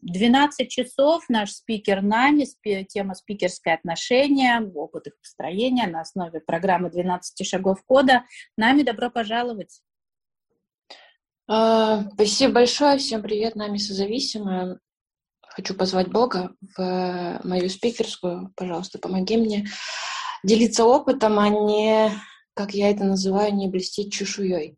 12 часов наш спикер нами, тема «Спикерское отношение», опыт их построения на основе программы «12 шагов кода». Нами, добро пожаловать. Спасибо большое. Всем привет, Нами созависимая. Хочу позвать Бога в мою спикерскую. Пожалуйста, помоги мне делиться опытом, а не, как я это называю, не блестеть чешуей.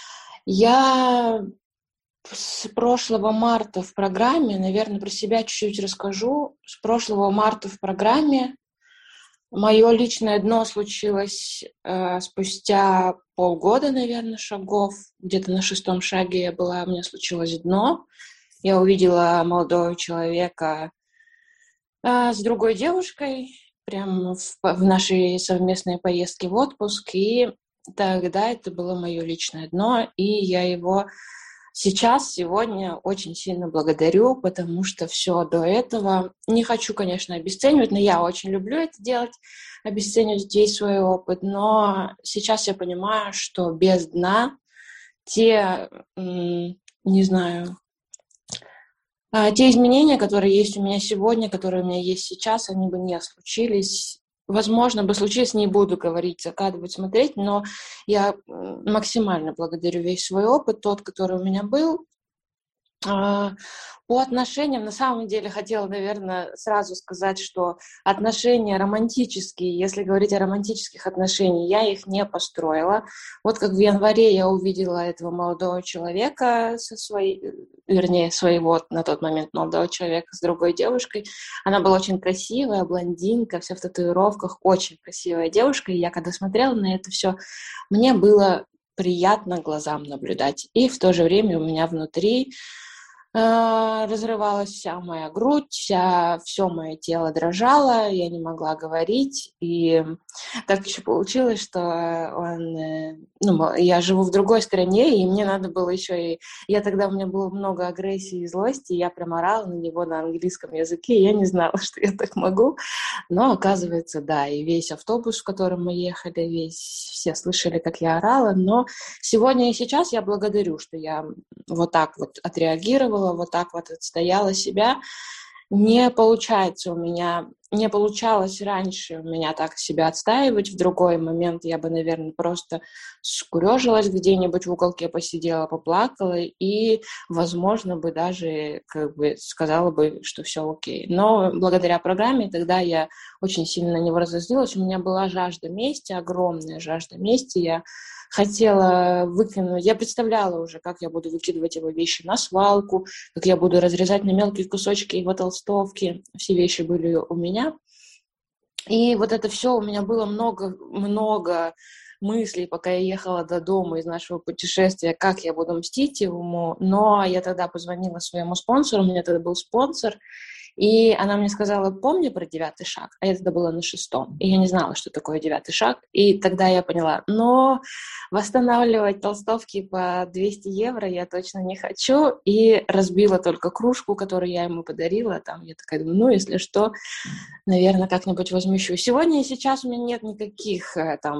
Я с прошлого марта в программе, наверное, про себя чуть-чуть расскажу. С прошлого марта в программе мое личное дно случилось спустя полгода, наверное, шагов. Где-то на 6-м шаге я была, у меня случилось дно. Я увидела молодого человека с другой девушкой прямо в нашей совместной поездке в отпуск. И тогда это было мое личное дно, и я его сегодня очень сильно благодарю, потому что все до этого, не хочу, конечно, обесценивать, но я очень люблю это делать, обесценивать весь свой опыт, но сейчас я понимаю, что без дна те изменения, которые есть у меня сегодня, которые у меня есть сейчас, они бы не случились. Возможно, бы случилось, не буду говорить, закадывать, смотреть, но я максимально благодарю весь свой опыт, тот, который у меня был. По отношениям, на самом деле, хотела, наверное, сразу сказать, что отношения романтические, если говорить о романтических отношениях, я их не построила. Вот как в январе я увидела этого молодого человека своего на тот момент молодого человека с другой девушкой. Она была очень красивая, блондинка, вся в татуировках, очень красивая девушка. И я, когда смотрела на это все, мне было приятно глазам наблюдать. И в то же время у меня внутри разрывалась вся моя грудь, все мое тело дрожало, я не могла говорить, и так еще получилось, что я живу в другой стране, и мне надо было еще у меня было много агрессии и злости, и я прям орала на него на английском языке, и я не знала, что я так могу, но оказывается, да, и весь автобус, в котором мы ехали, все слышали, как я орала, но сегодня и сейчас я благодарю, что я вот так вот отреагировала, вот так вот отстояла себя. Не получалось раньше у меня так себя отстаивать. В другой момент я бы, наверное, просто скурежилась где-нибудь в уголке, посидела, поплакала и, возможно, бы даже сказала бы, что все окей. Но благодаря программе тогда я очень сильно на него разозлилась. У меня была жажда мести, огромная жажда мести. Я хотела выкинуть, я представляла уже, как я буду выкидывать его вещи на свалку, как я буду разрезать на мелкие кусочки его толстовки. Все вещи были у меня. И вот это все, у меня было много мыслей, пока я ехала до дома из нашего путешествия, как я буду мстить ему. Но я тогда позвонила своему спонсору, у меня тогда был спонсор, и она мне сказала: помни про 9-й шаг. А это было на 6-м. И я не знала, что такое 9-й шаг. И тогда я поняла, но восстанавливать толстовки по 200 евро я точно не хочу. И разбила только кружку, которую я ему подарила. Там я такая думаю, если что, наверное, как-нибудь возмещу. Сегодня и сейчас у меня нет никаких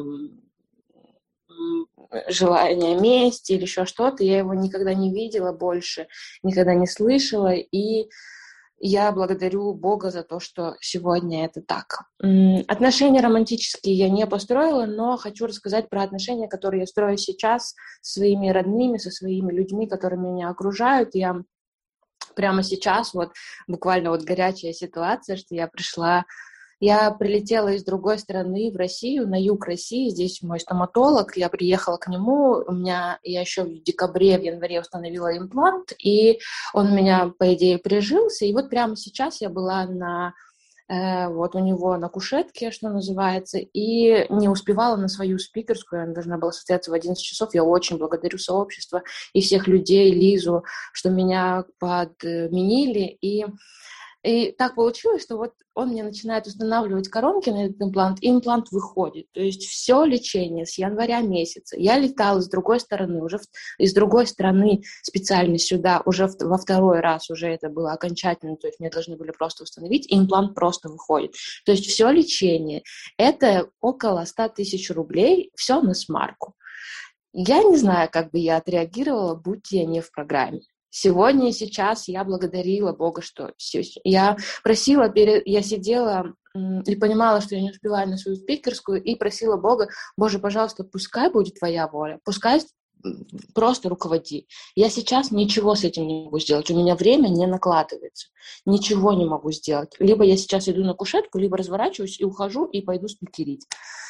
желания мести или еще что-то. Я его никогда не видела больше, никогда не слышала. И я благодарю Бога за то, что сегодня это так. Отношения романтические я не построила, но хочу рассказать про отношения, которые я строю сейчас со своими родными, со своими людьми, которые меня окружают. Я прямо сейчас, буквально горячая ситуация, что я прилетела из другой страны в Россию, на юг России, здесь мой стоматолог, я приехала к нему, я еще в декабре, в январе установила имплант, и он у меня, по идее, прижился, и прямо сейчас я была у него на кушетке, что называется, и не успевала на свою спикерскую, она должна была состояться в 11 часов. Я очень благодарю сообщество и всех людей, Лизу, что меня подменили, и так получилось, что он мне начинает устанавливать коронки на этот имплант, и имплант выходит. То есть все лечение с января месяца. Я летала с другой стороны, уже из другой страны специально сюда, уже во второй раз уже это было окончательно, то есть мне должны были просто установить, и имплант просто выходит. То есть все лечение, это около 100 тысяч рублей, все на смарку. Я не знаю, как бы я отреагировала, будь я не в программе. Сегодня и сейчас я благодарила Бога, что я просила, я сидела и понимала, что я не успеваю на свою спикерскую, и просила Бога: Боже, пожалуйста, пускай будет Твоя воля, пускай просто руководи. Я сейчас ничего с этим не могу сделать, у меня время не накладывается, ничего не могу сделать. Либо я сейчас иду на кушетку, либо разворачиваюсь и ухожу, и пойду спикерить.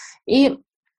И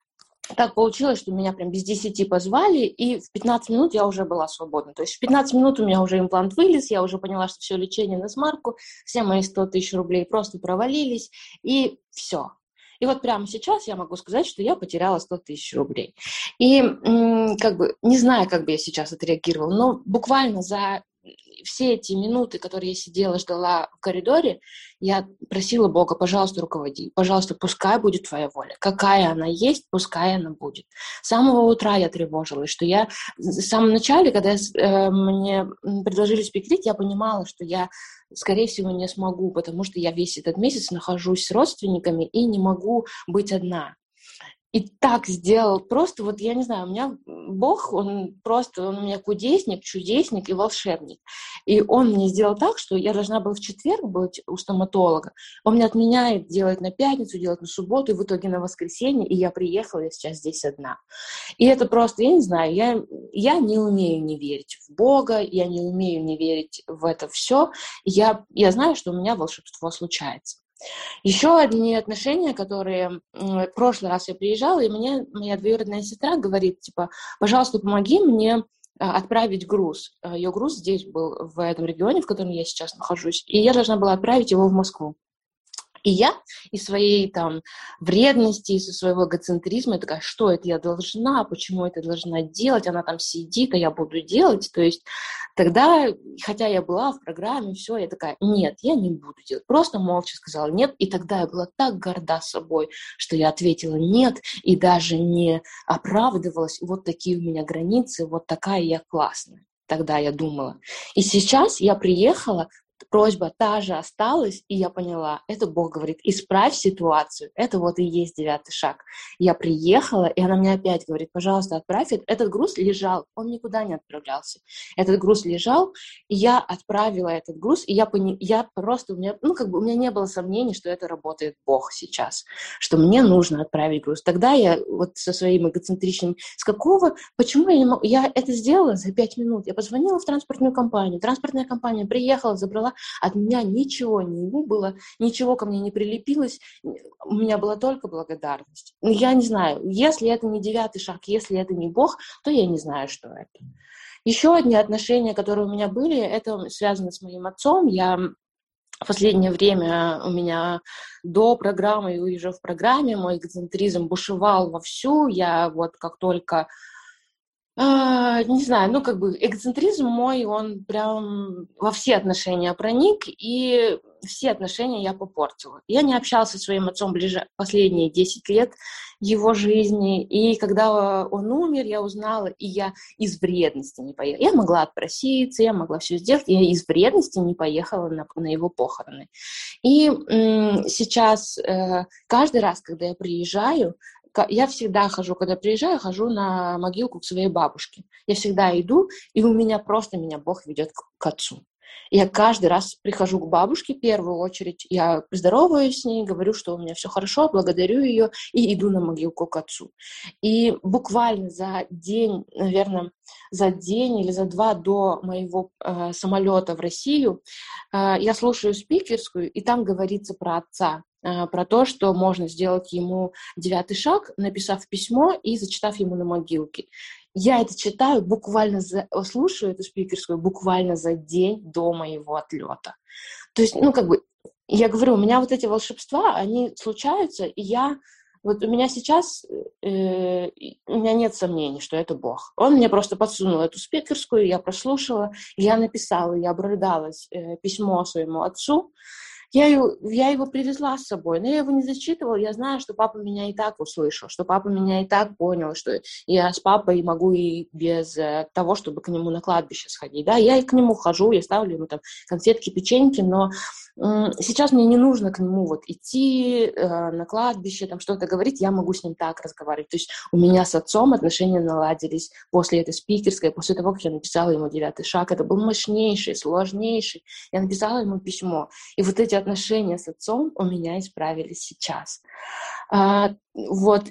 так получилось, что меня прям без 10 позвали, и в 15 минут я уже была свободна. То есть в 15 минут у меня уже имплант вылез, я уже поняла, что все лечение на смарку, все мои 100 тысяч рублей просто провалились, и все. И вот прямо сейчас я могу сказать, что я потеряла 100 тысяч рублей. И как бы не знаю, как бы я сейчас отреагировала, но буквально за все эти минуты, которые я сидела, ждала в коридоре, я просила Бога: пожалуйста, руководи, пожалуйста, пускай будет Твоя воля. Какая она есть, пускай она будет. С самого утра я тревожилась, что я в самом начале, когда мне предложили спикерить, я понимала, что я, скорее всего, не смогу, потому что я весь этот месяц нахожусь с родственниками и не могу быть одна. И так сделал, просто вот, я не знаю, у меня Бог, он у меня кудесник, чудесник и волшебник. И он мне сделал так, что я должна была в четверг быть у стоматолога. Он мне отменяет, делает на пятницу, делает на субботу, и в итоге на воскресенье, и я приехала, я сейчас здесь одна. И это просто, я не знаю, я не умею не верить в Бога, я не умею не верить в это все. Я знаю, что у меня волшебство случается. Еще одни отношения, которые в прошлый раз я приезжала, и мне моя двоюродная сестра говорит, типа: пожалуйста, помоги мне отправить груз. Ее груз здесь был, в этом регионе, в котором я сейчас нахожусь, и я должна была отправить его в Москву. И я из своей там вредности, из своего эгоцентризма, я такая: что это я должна, почему это должна делать, она там сидит, а я буду делать. То есть тогда, хотя я была в программе, все, я такая: нет, я не буду делать. Просто молча сказала нет, и тогда я была так горда собой, что я ответила нет, и даже не оправдывалась. Вот такие у меня границы, вот такая я классная. Тогда я думала. И сейчас я приехала, просьба та же осталась, и я поняла, это Бог говорит: исправь ситуацию. Это вот и есть 9-й шаг. Я приехала, и она мне опять говорит: пожалуйста, отправь. Этот груз лежал, он никуда не отправлялся. Этот груз лежал, и я отправила этот груз, и я просто, у меня не было сомнений, что это работает Бог сейчас, что мне нужно отправить груз. Тогда я вот со своим эгоцентричным, почему я не могу, я это сделала за 5 минут. Я позвонила в транспортную компанию, транспортная компания приехала, забрала. От меня ничего не было, ничего ко мне не прилепилось, у меня была только благодарность. Я не знаю, если это не 9-й шаг, если это не Бог, то я не знаю, что это. Еще одни отношения, которые у меня были, это связано с моим отцом. В последнее время у меня до программы и уже в программе мой эгоцентризм бушевал вовсю. Я вот как только... не знаю, эгоцентризм мой, он прям во все отношения проник, и все отношения я попортила. Я не общалась со своим отцом последние 10 лет его жизни, и когда он умер, я узнала, и я из вредности не поехала. Я могла отпроситься, я могла все сделать, и я из вредности не поехала на его похороны. И сейчас каждый раз, когда я приезжаю, я всегда когда приезжаю, хожу на могилку к своей бабушке. Я всегда иду, и меня Бог ведет к отцу. Я каждый раз прихожу к бабушке, в первую очередь, я здороваюсь с ней, говорю, что у меня все хорошо, благодарю ее, и иду на могилку к отцу. И буквально за день, наверное, за день или за 2 до моего самолета в Россию я слушаю спикерскую, и там говорится про отца, про то, что можно сделать ему 9-й шаг, написав письмо и зачитав ему на могилке. Я это читаю слушаю эту спикерскую буквально за день до моего отлета. То есть, я говорю, у меня вот эти волшебства, они случаются, и у меня сейчас, у меня нет сомнений, что это Бог. Он мне просто подсунул эту спикерскую, я прослушала, я написала, я обрыдалась письмо своему отцу. Я его привезла с собой, но я его не зачитывала. Я знаю, что папа меня и так услышал, что папа меня и так понял, что я с папой могу и без того, чтобы к нему на кладбище сходить. Да, я и к нему хожу, я ставлю ему там конфетки, печеньки, но Сейчас мне не нужно к нему вот идти на кладбище, там что-то говорить, я могу с ним так разговаривать. То есть у меня с отцом отношения наладились после этой спикерской, после того, как я написала ему 9 шаг. Это был мощнейший, сложнейший. Я написала ему письмо. И вот эти отношения с отцом у меня исправились сейчас. Вот,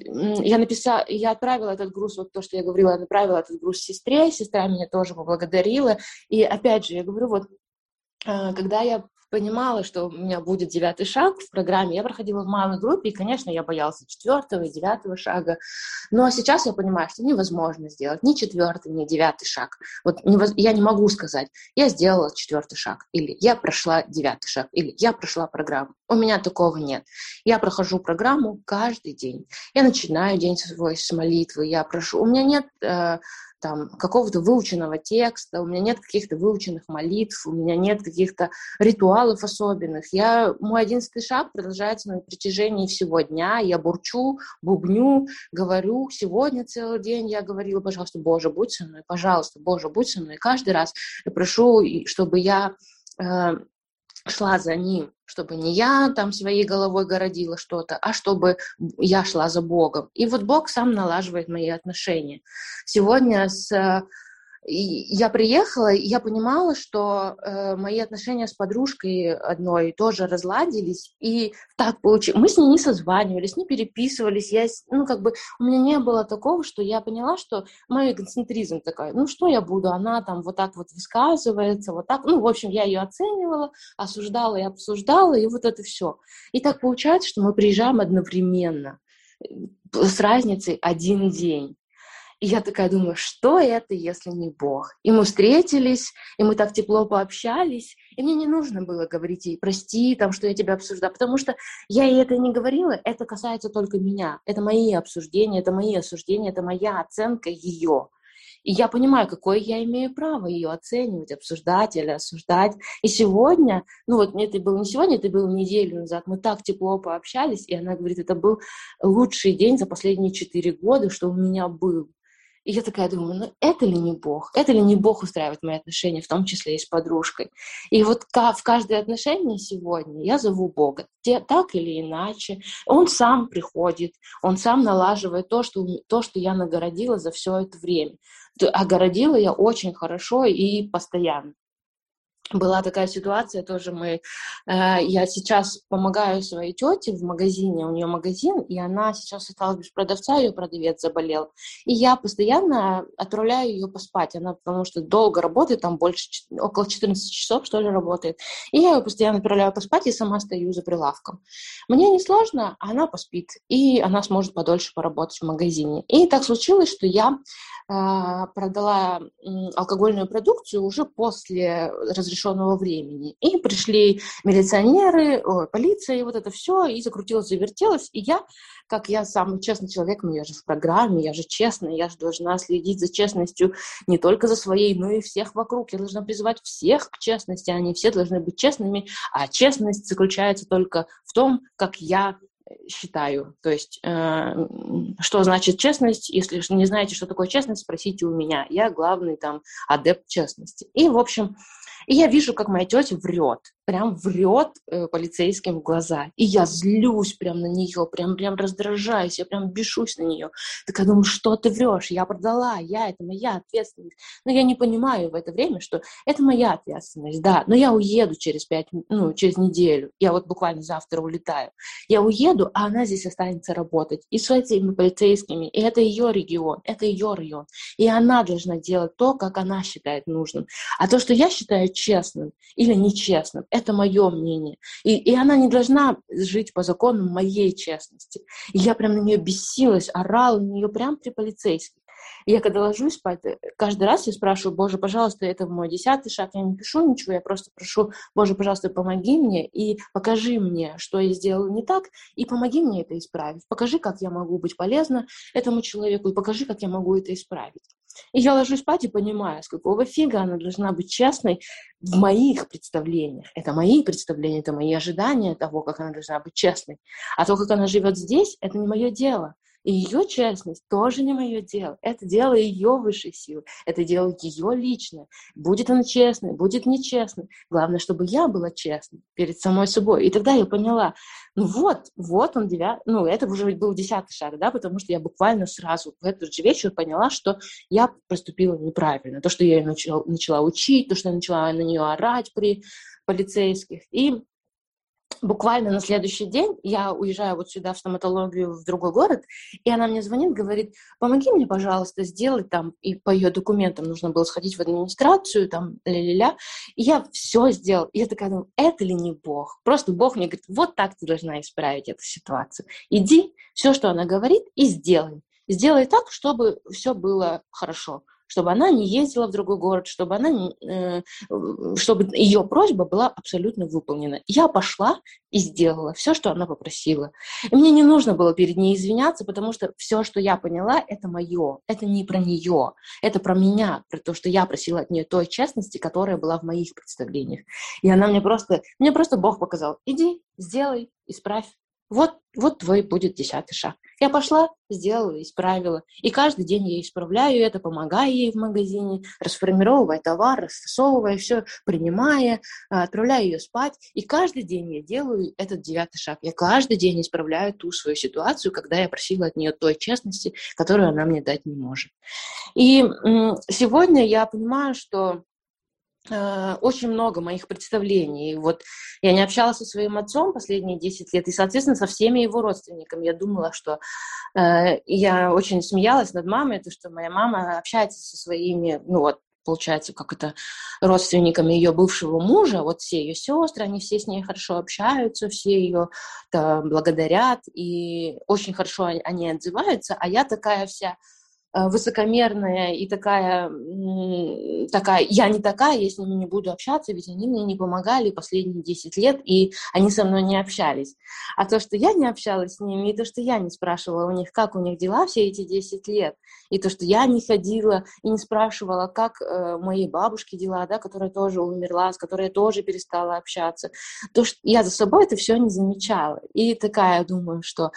я отправила этот груз, вот то, что я говорила, я отправила этот груз сестре, сестра меня тоже поблагодарила. И опять же, я говорю, вот, когда я понимала, что у меня будет 9 шаг в программе, я проходила в малой группе, и, конечно, я боялась 4 и 9 шага, но сейчас я понимаю, что невозможно сделать ни 4, ни 9 шаг. Вот я не могу сказать, я сделала 4 шаг, или я прошла 9 шаг, или я прошла программу. У меня такого нет. Я прохожу программу каждый день. Я начинаю день свой с молитвы, я прошу. У меня нет там какого-то выученного текста, у меня нет каких-то выученных молитв, у меня нет каких-то ритуалов особенных. Мой 11 шаг продолжается на протяжении всего дня. Я бурчу, бубню, говорю. Сегодня целый день я говорила, пожалуйста, Боже, будь со мной, пожалуйста, Боже, будь со мной. И каждый раз я прошу, чтобы я шла за ним, чтобы не я там своей головой городила что-то, а чтобы я шла за Богом. И вот Бог сам налаживает мои отношения. Сегодня я приехала, и я понимала, что мои отношения с подружкой одной тоже разладились, и так получилось. Мы с ней не созванивались, не переписывались. У меня не было такого, что я поняла, что мой эгоцентризм такой, что я буду, она там вот так вот высказывается, вот так. В общем, я ее оценивала, осуждала и обсуждала, и вот это все. И так получается, что мы приезжаем одновременно, с разницей 1 день. И я такая думаю, что это, если не Бог? И мы встретились, и мы так тепло пообщались, и мне не нужно было говорить ей, прости, там, что я тебя обсуждаю, потому что я ей это не говорила, это касается только меня. Это мои обсуждения, это мои осуждения, это моя оценка ее. И я понимаю, какое я имею право ее оценивать, обсуждать или осуждать. И сегодня, это было не сегодня, это было неделю назад, мы так тепло пообщались, и она говорит, это был лучший день за последние 4 года, что у меня был. И я такая думаю, это ли не Бог? Это ли не Бог устраивает мои отношения, в том числе и с подружкой? И вот в каждое отношение сегодня я зову Бога, так или иначе. Он сам приходит, он сам налаживает то, что я нагородила за все это время. А городила я очень хорошо и постоянно. Была такая ситуация тоже, я сейчас помогаю своей тете в магазине, у нее магазин, и она сейчас осталась без продавца, ее продавец заболел. И я постоянно отправляю ее поспать, она потому что долго работает, там около 14 часов, что ли, работает. И я ее постоянно отправляю поспать, и сама стою за прилавком. Мне не сложно, она поспит, и она сможет подольше поработать в магазине. И так случилось, что я продала алкогольную продукцию уже после разрешенного времени. И пришли милиционеры, полиция, и вот это все, и закрутилось, завертелось. И как я самый честный человек, я же в программе, я же честная, я же должна следить за честностью не только за своей, но и всех вокруг. Я должна призывать всех к честности, они все должны быть честными, а честность заключается только в том, как я считаю. То есть, что значит честность? Если не знаете, что такое честность, спросите у меня. Я главный адепт честности. И, в общем, я вижу, как моя тетя врет. Прям врет полицейским в глаза. И я злюсь прям на нее, прям раздражаюсь, я прям бешусь на нее. Так я думаю, что ты врешь? Я продала, это моя ответственность. Но я не понимаю в это время, что это моя ответственность, да. Но я уеду через неделю. Я вот буквально завтра улетаю. Я уеду, а она здесь останется работать. И с этими полицейскими. И это ее регион, это ее район. И она должна делать то, как она считает нужным. А то, что я считаю честным или нечестным, это мое мнение. И она не должна жить по закону моей честности. И я прям на нее бесилась, орала на нее прям при полицейских. И я когда ложусь спать, каждый раз я спрашиваю, Боже, пожалуйста, это мой 10 шаг, я не пишу ничего, я просто прошу, Боже, пожалуйста, помоги мне и покажи мне, что я сделала не так, и помоги мне это исправить. Покажи, как я могу быть полезна этому человеку, и покажи, как я могу это исправить. И я ложусь спать и понимаю, с какого фига она должна быть честной в моих представлениях. Это мои представления, это мои ожидания того, как она должна быть честной. А то, как она живет здесь, это не мое дело. И ее честность тоже не мое дело. Это дело ее высшей силы. Это дело ее личное. Будет она честной, будет нечестной. Главное, чтобы я была честной перед самой собой. И тогда я поняла, ну вот он, это уже был 10-й шаг, да, потому что я буквально сразу в этот же вечер поняла, что я поступила неправильно. То, что я ее начала учить, то, что я начала на нее орать при полицейских. И буквально на следующий день я уезжаю вот сюда в стоматологию в другой город, и она мне звонит, говорит, помоги мне, пожалуйста, сделать там, и по ее документам нужно было сходить в администрацию, там, ля-ля-ля, и я все сделала. И я такая думаю, это ли не Бог? Просто Бог мне говорит, вот так ты должна исправить эту ситуацию. Иди, все, что она говорит, и сделай. Сделай так, чтобы все было хорошо, чтобы она не ездила в другой город, чтобы ее просьба была абсолютно выполнена. Я пошла и сделала все, что она попросила. И мне не нужно было перед ней извиняться, потому что все, что я поняла, это мое. Это не про нее. Это про меня, про то, что я просила от нее той честности, которая была в моих представлениях. И она мне просто Бог показал, иди, сделай, исправь. Вот твой будет 10-й шаг. Я пошла, сделала, исправила. И каждый день я исправляю это, помогая ей в магазине, расформировывая товар, рассовывая все, принимая, отправляя ее спать. И каждый день я делаю этот 9-й шаг. Я каждый день исправляю ту свою ситуацию, когда я просила от нее той честности, которую она мне дать не может. И сегодня я понимаю, что очень много моих представлений. Вот я не общалась со своим отцом последние 10 лет, и, соответственно, со всеми его родственниками. Я думала, что... я очень смеялась над мамой, то, что моя мама общается со своими, получается, родственниками ее бывшего мужа, вот все ее сестры, они все с ней хорошо общаются, все ее благодарят, и очень хорошо они отзываются, а я такая вся высокомерная и такая, я не такая, я с ними не буду общаться, ведь они мне не помогали последние 10 лет, и они со мной не общались. А то, что я не общалась с ними, и то, что я не спрашивала у них, как у них дела все эти 10 лет, и то, что я не ходила и не спрашивала, как моей бабушке дела, да, которая тоже умерла, с которой я тоже перестала общаться, то, что я за собой это все не замечала. И такая думаю, что,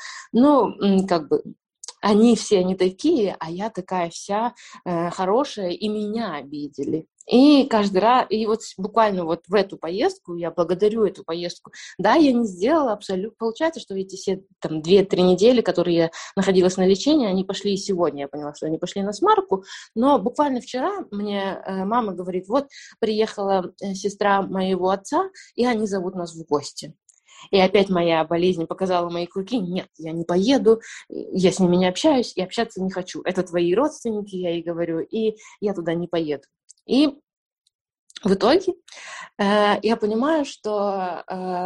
они все не такие, а я такая вся хорошая, и меня обидели. И каждый раз, и вот буквально вот в эту поездку, я благодарю эту поездку, да, я не сделала абсолютно, получается, что эти все там 2-3 недели, которые я находилась на лечении, они пошли и сегодня, я поняла, что они пошли на смарку, но буквально вчера мне мама говорит, вот приехала сестра моего отца, и они зовут нас в гости. И опять моя болезнь показала мои клыки. Нет, я не поеду, я с ними не общаюсь и общаться не хочу. Это твои родственники, я ей говорю, и я туда не поеду. И в итоге я понимаю, что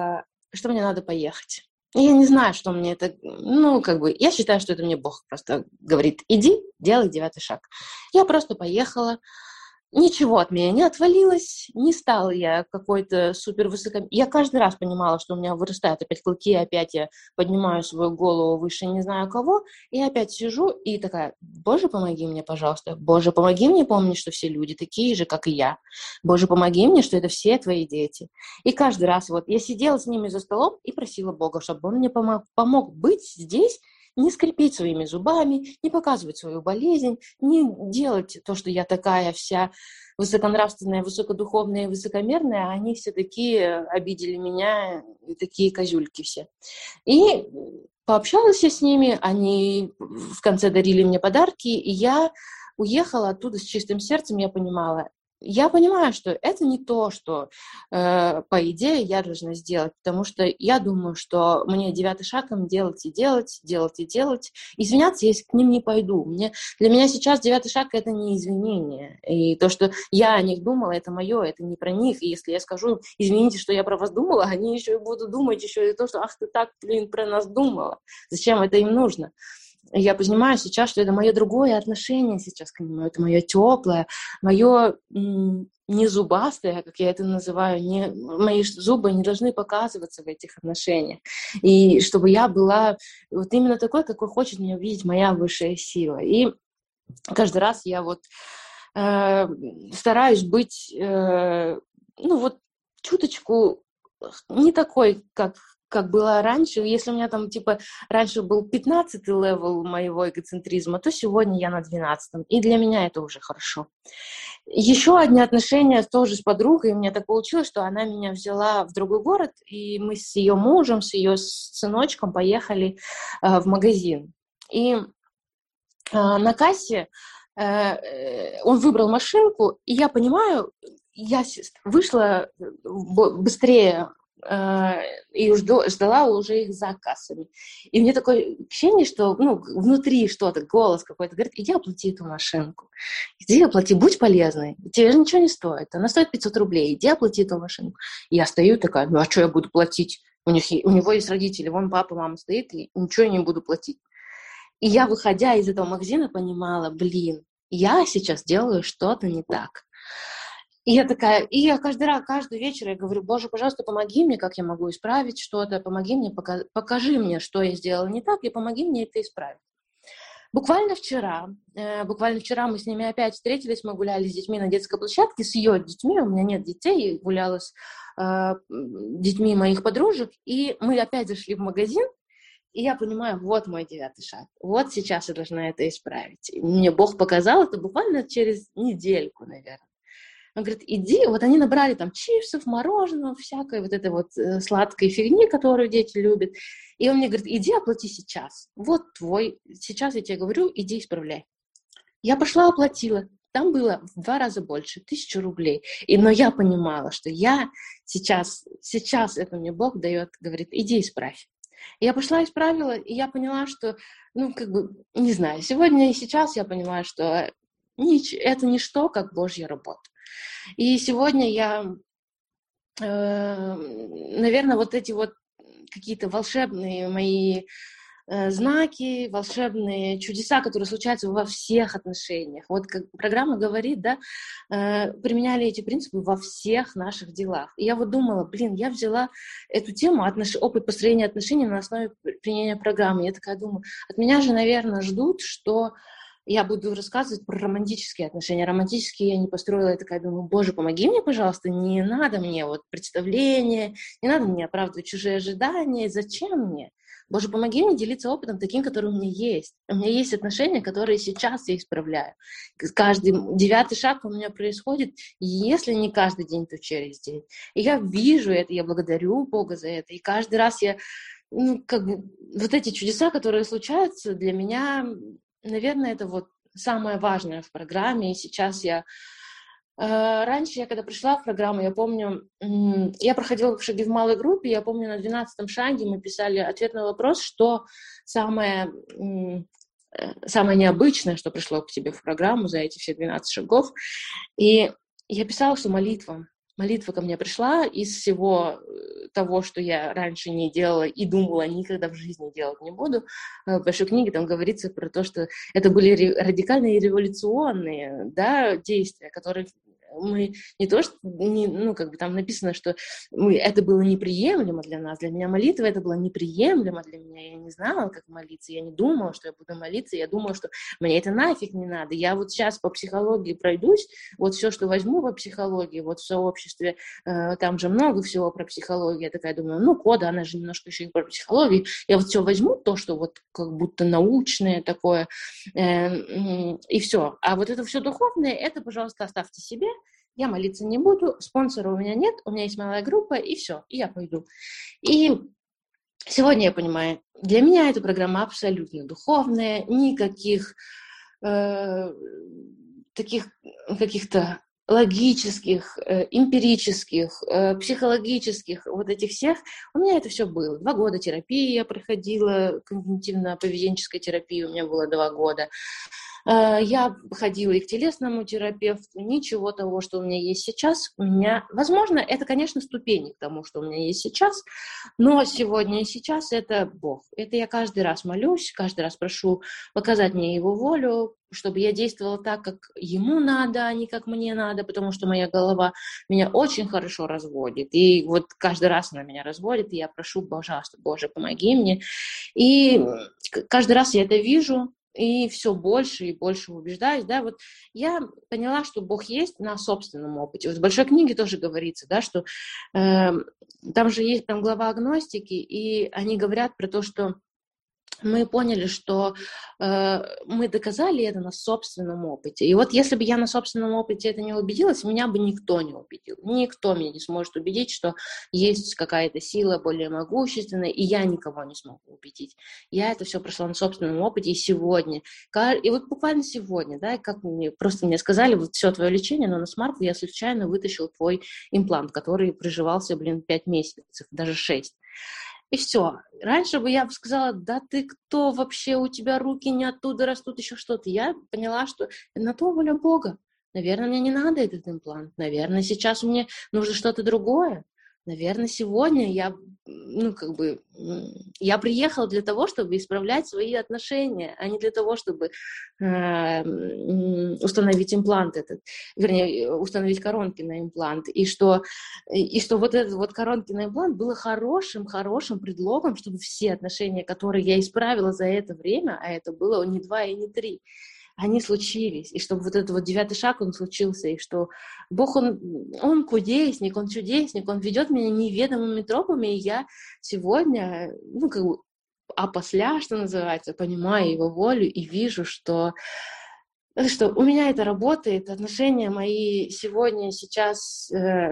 мне надо поехать. И я не знаю, что мне это... я считаю, что это мне Бог просто говорит, иди, делай 9-й шаг. Я просто поехала. Ничего от меня не отвалилось, не стала я какой-то супер Я каждый раз понимала, что у меня вырастают опять клыки, опять я поднимаю свою голову выше не знаю кого, и опять сижу и такая, Боже, помоги мне, пожалуйста, Боже, помоги мне помнить, что все люди такие же, как и я. Боже, помоги мне, что это все твои дети. И каждый раз я сидела с ними за столом и просила Бога, чтобы он мне помог быть здесь, не скрипеть своими зубами, не показывать свою болезнь, не делать то, что я такая вся высоконравственная, высокодуховная, высокомерная, а они все такие обидели меня, и такие козюльки все. И пообщалась я с ними, они в конце дарили мне подарки, и я уехала оттуда с чистым сердцем, я понимаю, что это не то, что, по идее, я должна сделать, потому что я думаю, что мне 9-й шагом делать и делать, делать и делать. Извиняться, если к ним не пойду. Для меня сейчас 9-й шаг – это не извинение. И то, что я о них думала, это мое, это не про них. И если я скажу, извините, что я про вас думала, они еще и будут думать еще и то, что, ах, ты так, про нас думала. Зачем это им нужно? Я понимаю сейчас, что это мое другое отношение сейчас к нему, это мое теплое, мое не зубастое, как я это называю, мои зубы не должны показываться в этих отношениях. И чтобы я была вот именно такой, какой хочет меня видеть моя высшая сила. И каждый раз я стараюсь быть, чуточку не такой, как как было раньше. Если у меня там, типа, раньше был 15-й левел моего эгоцентризма, то сегодня я на 12-м. И для меня это уже хорошо. Еще одни отношения тоже с подругой. У меня так получилось, что она меня взяла в другой город, и мы с ее мужем, с ее сыночком поехали в магазин. И на кассе он выбрал машинку, и я понимаю, я вышла быстрее и ждала уже их за кассами. И мне такое ощущение, что внутри что-то, голос какой-то говорит: иди оплати эту машинку. Иди оплати, будь полезной. Тебе же ничего не стоит. Она стоит 500 рублей. Иди оплати эту машинку. И я стою такая: ну а что я буду платить? У него есть родители, вон папа, мама стоит, и ничего я не буду платить. И я, выходя из этого магазина, понимала: блин, я сейчас делаю что-то не так. И я такая, и я каждый вечер я говорю: Боже, пожалуйста, помоги мне, как я могу исправить что-то, помоги мне, покажи мне, что я сделала не так, и помоги мне это исправить. Буквально вчера мы с ними опять встретились, мы гуляли с детьми на детской площадке, с ее детьми, у меня нет детей, гуляла с детьми моих подружек, и мы опять зашли в магазин, и я понимаю, вот мой 9-й шаг, вот сейчас я должна это исправить. И мне Бог показал это буквально через недельку, наверное. Он говорит: иди, вот они набрали там чипсов, мороженого, всякой вот этой вот сладкой фигни, которую дети любят. И он мне говорит: иди оплати сейчас. Вот твой, сейчас я тебе говорю, иди исправляй. Я пошла, оплатила. Там было в 2 раза больше, 1000 рублей. Но я понимала, что я сейчас это мне Бог дает, говорит: иди исправь. Я пошла, исправила, и я поняла, что, не знаю, сегодня и сейчас я понимаю, что это ничто, как Божья работа. И сегодня я, наверное, вот эти вот какие-то волшебные мои знаки, волшебные чудеса, которые случаются во всех отношениях. Вот как программа говорит, да, применяли эти принципы во всех наших делах. И я вот думала, я взяла эту тему, опыт построения отношений на основе применения программы. Я такая думаю, от меня же, наверное, ждут, что я буду рассказывать про романтические отношения. Романтические я не построила. Я такая думаю: Боже, помоги мне, пожалуйста, не надо мне вот представления, не надо мне оправдывать чужие ожидания. Зачем мне? Боже, помоги мне делиться опытом таким, который у меня есть. У меня есть отношения, которые сейчас я исправляю. Каждый 9-й шаг у меня происходит, если не каждый день, то через день. И я вижу это, я благодарю Бога за это. И каждый раз я, вот эти чудеса, которые случаются, для меня, наверное, это вот самое важное в программе. И сейчас раньше, когда пришла в программу, я помню, я проходила шаги в малой группе, я помню, на 12-м шаге мы писали ответ на вопрос, что самое необычное, что пришло к тебе в программу за эти все 12 шагов. И я писала, что молитва ко мне пришла из всего того, что я раньше не делала и думала, никогда в жизни делать не буду. В большой книге там говорится про то, что это были радикальные и революционные, да, действия, которые мы не то, что, там написано, что это было неприемлемо для нас. Для меня молитва это было неприемлемо для меня. Я не знала, как молиться. Я не думала, что я буду молиться. Я думала, что мне это нафиг не надо. Я вот сейчас по психологии пройдусь, вот все, что возьму по психологии, вот в сообществе, там же много всего про психологию. Я такая думаю, Кода, она же немножко еще и про психологию. Я вот все возьму, то, что вот как будто научное такое, и все. А вот это все духовное, это, пожалуйста, оставьте себе. Я молиться не буду, спонсора у меня нет, у меня есть малая группа, и все, и я пойду. И сегодня я понимаю, для меня эта программа абсолютно духовная, никаких таких каких-то логических, эмпирических, психологических, вот этих всех, у меня это все было. 2 года терапии я проходила, когнитивно-поведенческой терапии у меня было 2 года. Я ходила и к телесному терапевту, ничего того, что у меня есть сейчас, у меня, возможно, это, конечно, ступени к тому, что у меня есть сейчас, но сегодня и сейчас это Бог. Это я каждый раз молюсь, каждый раз прошу показать мне Его волю, чтобы я действовала так, как Ему надо, а не как мне надо, потому что моя голова меня очень хорошо разводит. И вот каждый раз она меня разводит, и я прошу, пожалуйста, Боже, помоги мне. И каждый раз я это вижу, и все больше и больше убеждаюсь, да, вот я поняла, что Бог есть на собственном опыте. Вот в большой книге тоже говорится, да, что там же есть там глава агностики, и они говорят про то, что мы поняли, что мы доказали это на собственном опыте. И вот если бы я на собственном опыте это не убедилась, меня бы никто не убедил. Никто меня не сможет убедить, что есть какая-то сила более могущественная, и я никого не смогу убедить. Я это все прошла на собственном опыте, и сегодня, и вот буквально сегодня, да, как мне сказали, вот все твое лечение, но на смарку я случайно вытащил твой имплант, который приживался, 5 месяцев, даже 6. И все. Раньше бы я бы сказала, да ты кто вообще, у тебя руки не оттуда растут, еще что-то. Я поняла, что на то воля Бога. Наверное, мне не надо этот имплант. Наверное, сейчас мне нужно что-то другое. Наверное, сегодня я приехала для того, чтобы исправлять свои отношения, а не для того, чтобы установить имплант этот, вернее, установить коронки на имплант. И что вот этот вот коронки на имплант было хорошим предлогом, чтобы все отношения, которые я исправила за это время, а это было не 2 и не 3, они случились, и чтобы вот этот вот 9-й шаг, он случился, и что Бог, он кудесник, он чудесник, он ведет меня неведомыми тропами, и я сегодня, опосля, что называется, понимаю его волю и вижу, что у меня это работает, отношения мои сегодня, сейчас,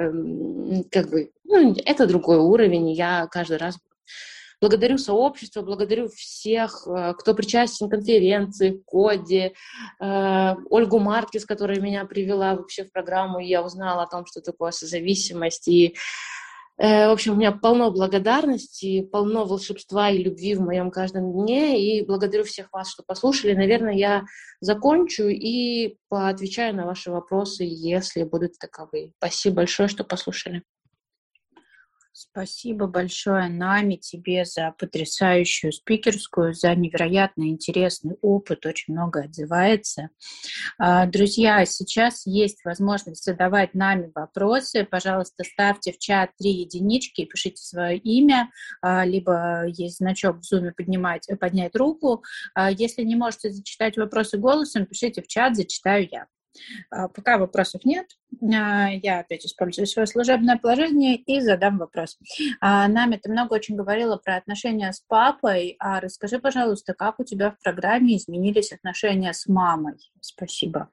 это другой уровень, и я каждый раз благодарю сообщество, благодарю всех, кто причастен к конференции, к Коде, Ольгу Маркес, которая меня привела вообще в программу, и я узнала о том, что такое созависимость. И, в общем, у меня полно благодарности, полно волшебства и любви в моем каждом дне. И благодарю всех вас, что послушали. Наверное, я закончу и поотвечаю на ваши вопросы, если будут таковые. Спасибо большое, что послушали. Спасибо большое, Нами, тебе за потрясающую спикерскую, за невероятно интересный опыт, очень много отзывается. Друзья, сейчас есть возможность задавать Нами вопросы. Пожалуйста, ставьте в чат 3 единички и пишите свое имя, либо есть значок в Zoom поднять руку. Если не можете зачитать вопросы голосом, пишите в чат, зачитаю я. Пока вопросов нет, я опять использую свое служебное положение и задам вопрос. Нами, ты много очень говорила про отношения с папой. Расскажи, пожалуйста, как у тебя в программе изменились отношения с мамой? Спасибо.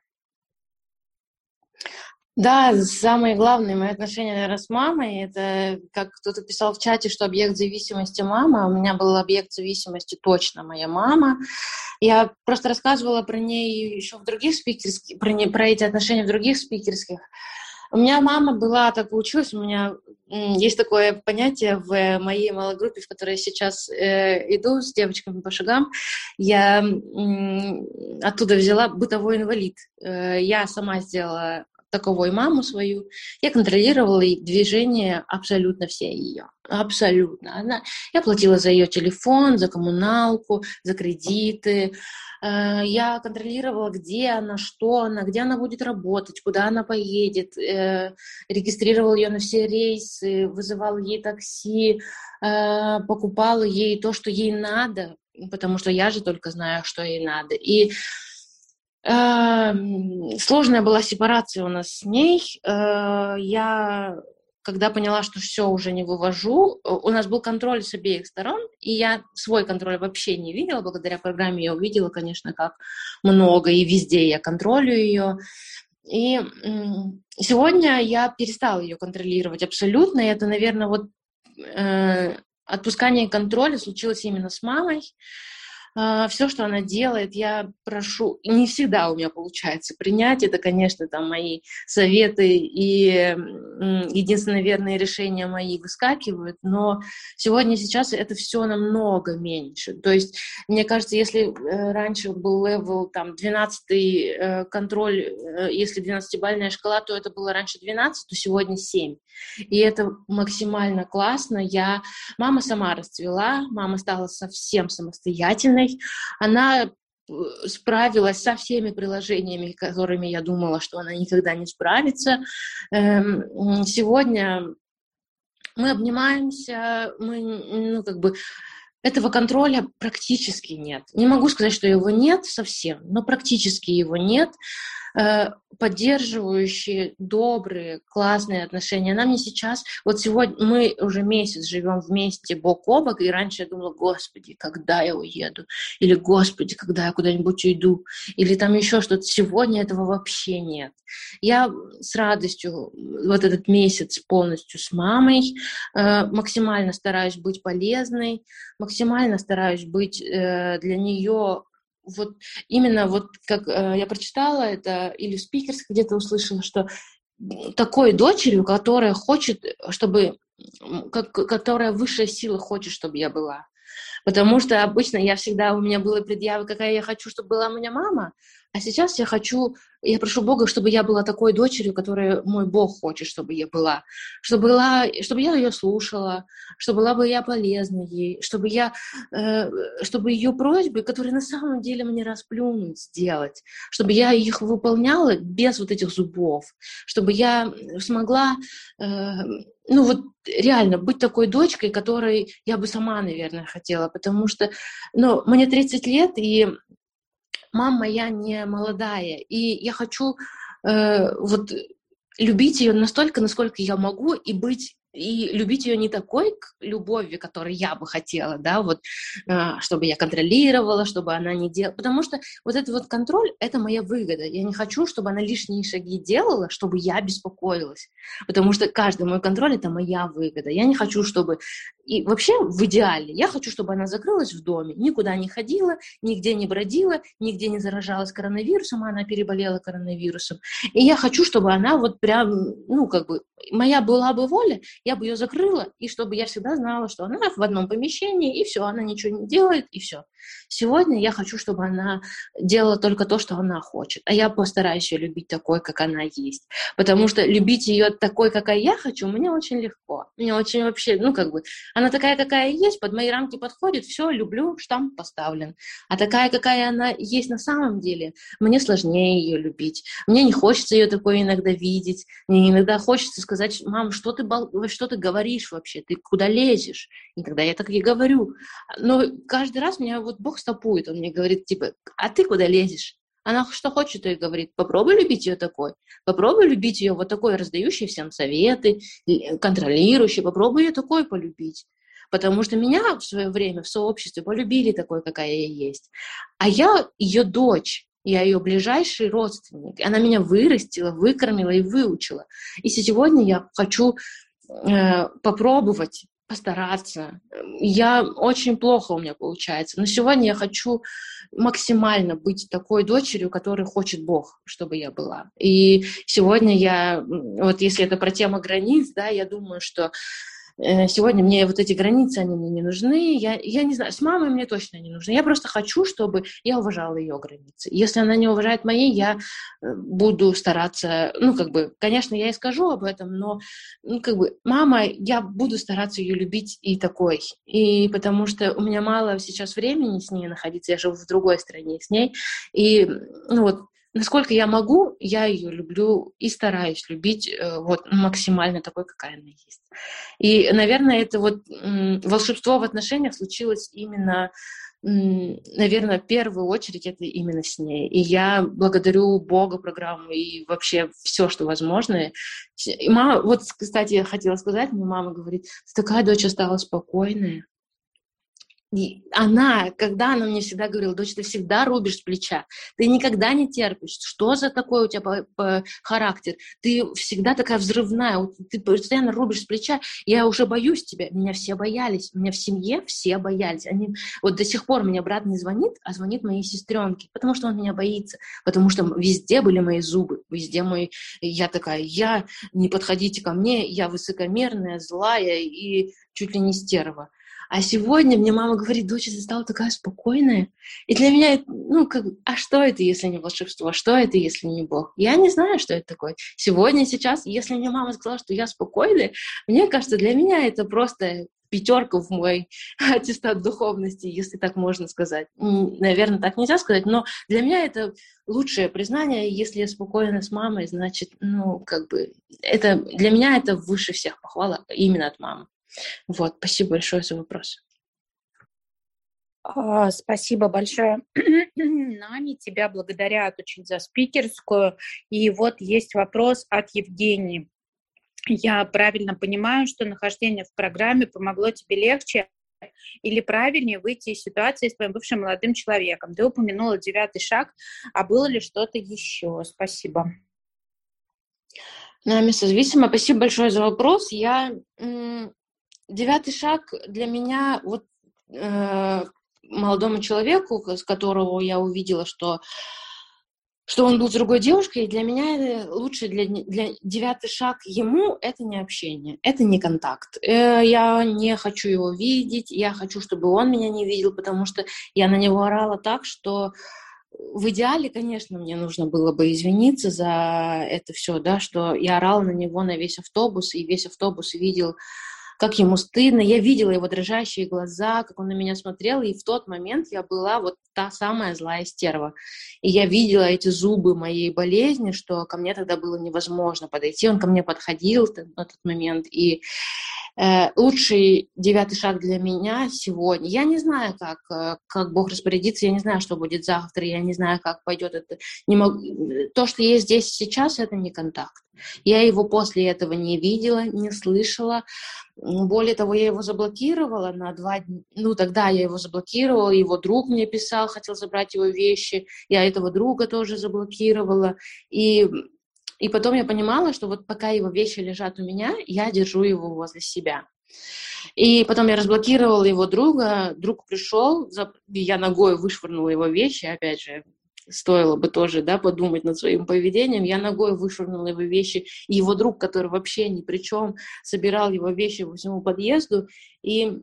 Да, самые главные мои отношения, наверное, с мамой, это, как кто-то писал в чате, что объект зависимости мама, у меня был объект зависимости точно моя мама. Я просто рассказывала про ней еще в других спикерских, про эти отношения в других спикерских. У меня мама была, так получилось, у меня есть такое понятие в моей малой группе, в которой я сейчас иду с девочками по шагам, я оттуда взяла бытовой инвалид. Я сама сделала таковой маму свою, я контролировала движения абсолютно все ее. Абсолютно. Я платила за ее телефон, за коммуналку, за кредиты. Я контролировала, где она, что она, где она будет работать, куда она поедет. Регистрировала ее на все рейсы, вызывала ей такси, покупала ей то, что ей надо, потому что я же только знаю, что ей надо. И сложная была сепарация у нас с ней. Я, когда поняла, что все уже не вывожу, у нас был контроль с обеих сторон, и я свой контроль вообще не видела. Благодаря программе я увидела, конечно, как много, и везде я контролю ее. И сегодня я перестала ее контролировать абсолютно. И это, наверное, отпускание контроля случилось именно с мамой. Все, что она делает, я прошу, не всегда у меня получается принять, это, конечно, там мои советы и единственно верные решения мои выскакивают, но сегодня, сейчас это все намного меньше. То есть, мне кажется, если раньше был левел, там, 12-й контроль, если 12-бальная шкала, то это было раньше 12, то сегодня 7. И это максимально классно. Мама сама расцвела, мама стала совсем самостоятельной. Она справилась со всеми приложениями, которыми я думала, что она никогда не справится. Сегодня мы обнимаемся, мы, этого контроля практически нет. Не могу сказать, что его нет совсем, но практически его нет. Поддерживающие, добрые, классные отношения. Она мне сейчас, вот сегодня мы уже месяц живем вместе бок о бок, и раньше я думала, господи, когда я уеду, или господи, когда я куда-нибудь уйду, или там еще что-то. Сегодня этого вообще нет. Я с радостью вот этот месяц полностью с мамой, максимально стараюсь быть полезной, максимально стараюсь быть для нее вот именно вот как я прочитала это или в спикерской где-то услышала, что такой дочерью, которая хочет, чтобы, которая высшая сила хочет, чтобы я была. Потому что обычно у меня было предъявы, какая я хочу, чтобы была у меня мама, а сейчас я прошу Бога, чтобы я была такой дочерью, которой мой Бог хочет, чтобы я была. Чтобы я ее слушала, чтобы была бы я полезна ей, чтобы ее просьбы, которые на самом деле мне расплюнуть, сделать, чтобы я их выполняла без вот этих зубов, чтобы я смогла реально быть такой дочкой, которой я бы сама, наверное, хотела, потому что, мне 30 лет, и мама моя не молодая, и я хочу любить ее настолько, насколько я могу, и любить ее не такой любовью, которой я бы хотела, да, чтобы я контролировала, чтобы она не делала, потому что вот этот вот контроль — это моя выгода. Я не хочу, чтобы она лишние шаги делала, чтобы я беспокоилась, потому что каждый мой контроль — это моя выгода. Я не хочу, чтобы... И вообще, в идеале, я хочу, чтобы она закрылась в доме, никуда не ходила, нигде не бродила, нигде не заражалась коронавирусом, а она переболела коронавирусом. И я хочу, чтобы она моя была бы воля, я бы ее закрыла, и чтобы я всегда знала, что она в одном помещении, и все, она ничего не делает, и все. Сегодня я хочу, чтобы она делала только то, что она хочет, а я постараюсь ее любить такой, как она есть. Потому что любить ее такой, какая я хочу, мне очень легко. Мне очень вообще, она такая, какая есть, под мои рамки подходит, все, люблю, штамп поставлен. А такая, какая она есть на самом деле, мне сложнее ее любить. Мне не хочется ее такой иногда видеть, мне иногда хочется сказать: мам, что ты говоришь вообще, ты куда лезешь? И тогда я так и говорю. Но каждый раз меня Бог стопует, он мне говорит, а ты куда лезешь? Она что хочет, то и говорит. Попробуй любить ее такой. Попробуй любить ее вот такой, раздающей всем советы, контролирующей. Попробуй ее такой полюбить. Потому что меня в свое время в сообществе полюбили такой, какая я есть. А я ее дочь. Я ее ближайший родственник. Она меня вырастила, выкормила и выучила. И сегодня я хочу попробовать, постараться. Очень плохо у меня получается. Но сегодня я хочу максимально быть такой дочерью, которой хочет Бог, чтобы я была. И сегодня если это про тему границ, да, я думаю, что сегодня мне вот эти границы, они мне не нужны. Я не знаю, с мамой мне точно не нужны. Я просто хочу, чтобы я уважала ее границы. Если она не уважает мои, я буду стараться, конечно, я и скажу об этом, но, мама, я буду стараться ее любить и такой. И потому что у меня мало сейчас времени с ней находиться, я живу в другой стране с ней. И, насколько я могу, я ее люблю и стараюсь любить максимально такой, какая она есть. И, наверное, это волшебство в отношениях случилось именно, наверное, в первую очередь это именно с ней. И я благодарю Бога, программу и вообще все, что возможно. И мама, кстати, я хотела сказать, мне мама говорит: такая дочь стала спокойная. И когда она мне всегда говорила: дочь, ты всегда рубишь с плеча, ты никогда не терпишь, что за такой у тебя характер, ты всегда такая взрывная, ты постоянно рубишь с плеча, я уже боюсь тебя. Меня все боялись, меня в семье все боялись. Они, до сих пор мне брат не звонит, а звонит моей сестренке, потому что он меня боится, потому что везде были мои зубы, я такая, не подходите ко мне, я высокомерная, злая и чуть ли не стерва. А сегодня мне мама говорит: дочь, ты стала такая спокойная. И для меня, а что это, если не волшебство? Что это, если не Бог? Я не знаю, что это такое. Сейчас, если мне мама сказала, что я спокойная, мне кажется, для меня это просто 5 в мой аттестат духовности, если так можно сказать. Наверное, так нельзя сказать, но для меня это лучшее признание. Если я спокойна с мамой, значит, это для меня это выше всех похвала именно от мамы. Спасибо большое за вопрос. Спасибо большое, Нани. Тебя благодарят очень за спикерскую. И вот есть вопрос от Евгении. Я правильно понимаю, что нахождение в программе помогло тебе легче или правильнее выйти из ситуации с твоим бывшим молодым человеком? Ты упомянула 9 шаг, а было ли что-то еще? Спасибо. Местозависимо. Спасибо большое за вопрос. 9 шаг для меня, вот молодому человеку, с которого я увидела, что он был с другой девушкой, для меня лучше для 9 шаг ему это не общение, это не контакт. Я не хочу его видеть, я хочу, чтобы он меня не видел, потому что я на него орала так, что в идеале, конечно, мне нужно было бы извиниться за это все, да, что я орала на него на весь автобус, и весь автобус видел, как ему стыдно. Я видела его дрожащие глаза, как он на меня смотрел, и в тот момент я была вот та самая злая стерва. И я видела эти зубы моей болезни, что ко мне тогда было невозможно подойти. Он ко мне подходил на тот момент, и лучший 9 шаг для меня сегодня. Я не знаю, как Бог распорядится, я не знаю, что будет завтра, я не знаю, как пойдет это. Не могу... То, что есть здесь сейчас, это не контакт. Я его после этого не видела, не слышала. Более того, я его заблокировала на 2 дня. Тогда я его заблокировала, его друг мне писал, хотел забрать его вещи, я этого друга тоже заблокировала. И потом я понимала, что вот пока его вещи лежат у меня, я держу его возле себя. И потом я разблокировала его друга, друг пришел, я ногой вышвырнула его вещи, опять же, стоило бы тоже, да, подумать над своим поведением. Я ногой вышвырнула его вещи, и его друг, который вообще ни при чем, собирал его вещи по всему подъезду, и